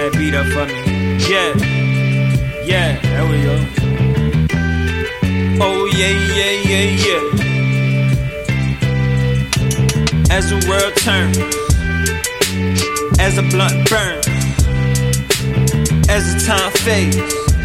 that beat up for me. Yeah, there we go. Oh yeah. As the world turns, as the blunt burns, as the time fades,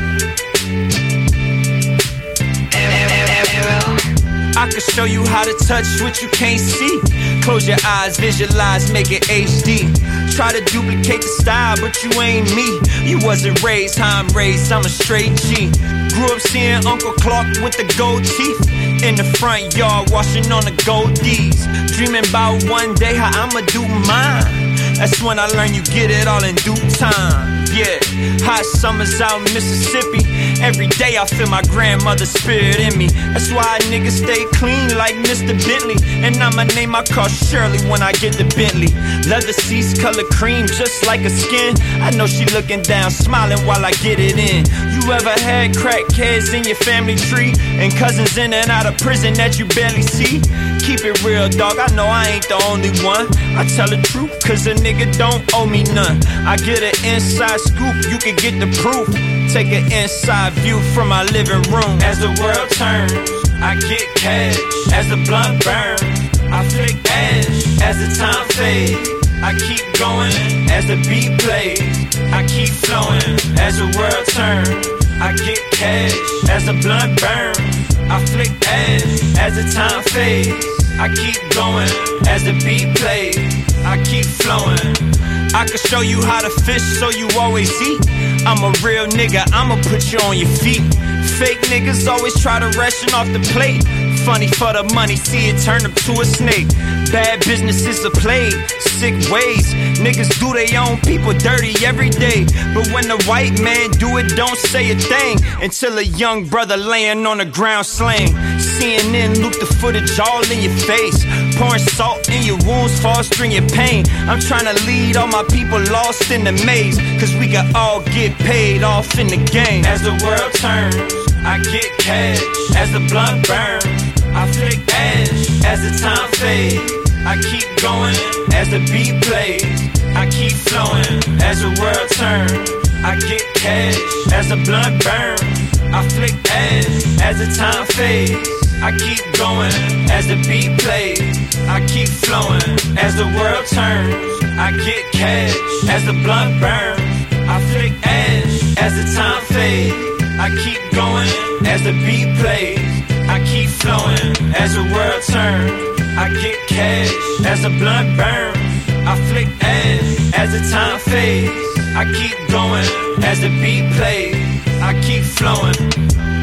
I can show you how to touch what you can't see. Close your eyes, visualize, make it HD. Try to duplicate the style, but you ain't me. You wasn't raised how I'm raised, I'm a straight G. Grew up seeing Uncle Clark with the gold teeth in the front yard, washing on the goldies. Dreaming about one day how I'ma do mine. That's when I learned you get it all in due time. Yeah, hot summers out in Mississippi. Every day I feel my grandmother's spirit in me. That's why niggas stay clean like Mr. Bentley. And I'ma name my car Shirley when I get the Bentley. Leather seats color cream just like a skin. I know she looking down smiling while I get it in. You ever had crackheads in your family tree? And cousins in and out of prison that you barely see? Keep it real, dog, I know I ain't the only one. I tell the truth, cause a nigga don't owe me none. I get an inside scoop, you can get the proof. Take an inside view from my living room. As the world turns, I get cash. As the blunt burns, I flick ash. As the time fades, I keep going. As the beat plays, I keep flowing. As the world turns, I get cash. As the blunt burns, I flick ash. As the time fades, I keep going. As the beat plays, I keep flowing. I can show you how to fish so you always eat. I'm a real nigga, I'ma put you on your feet. Fake niggas always try to ration off the plate. Funny for the money, see it turn them to a snake. Bad business is a plague, sick ways. Niggas do their own people dirty every day. But when the white man do it, don't say a thing. Until a young brother laying on the ground slain. CNN loop the footage all in your face. Pouring salt in your wounds, fostering your pain. I'm trying to lead all my people lost in the maze. Cause we can all get paid off in the game. As the world turns, I get cash. As the blunt burns, I flick ash. As the time fades, I keep going. As the beat plays, I keep flowing. As the world turns, I get cash. As the blunt burns, I flick ash. As the time fades, I keep going. As the beat plays, I keep flowing. As the world turns, I get cash. As the blunt burns, I flick ash. As the time fades, I keep going. As the beat plays, I keep flowing. As the world turns, I get cash. As the blunt burns, I flick ash. As the time fades, I keep going. As the beat plays, I keep flowing.